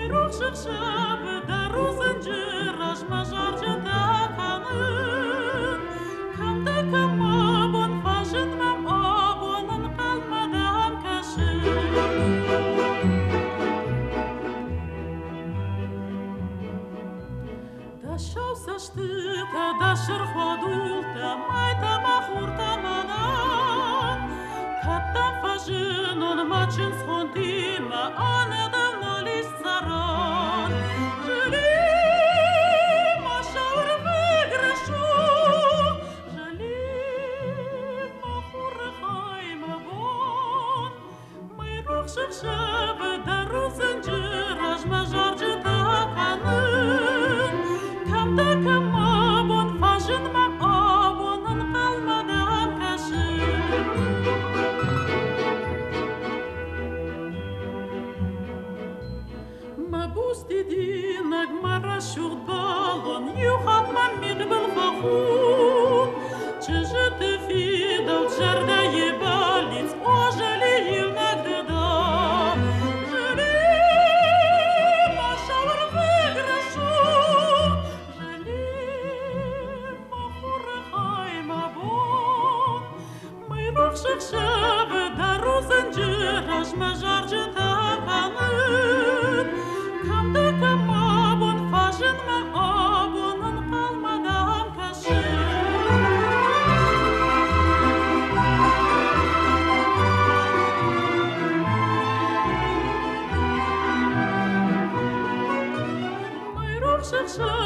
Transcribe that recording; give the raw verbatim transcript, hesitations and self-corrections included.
ruh shëfshëp, daru zëngjërash ma zhargjën të kanën. Kam të kam abon, fashën mam abonën, kalmadan kashën. Da shaw sa shtyka, da shërhodulta, majta ma hurta manan. Katta fashënon ma qën s'hontima, anë dhe në listë saran. Zhëlim, ma shaur vëgrëshu, zhëlim, ma hurë haj ma bon. Mai ruh shëfshëp, daru zëngjërash ma zhargjën të kanën. Kam të kam abon, fashën mam abonën, kalmadan kashën. Ma busti dinag ma rashur balon, juhat ma mirë bëllfahun. Që zhë të fidau qërda je balic, o zhëli junak dëda. Zhëlim, ma shaur vëgrëshu, zhëlim, ma hurë haj ma bon. Mai ruh shëfshëp, daru zëngjërash ma zhargjën të kanën. Kam të kam abon, fashën mam abonën, kalmadan kashën. Mai ruh shëfshëp,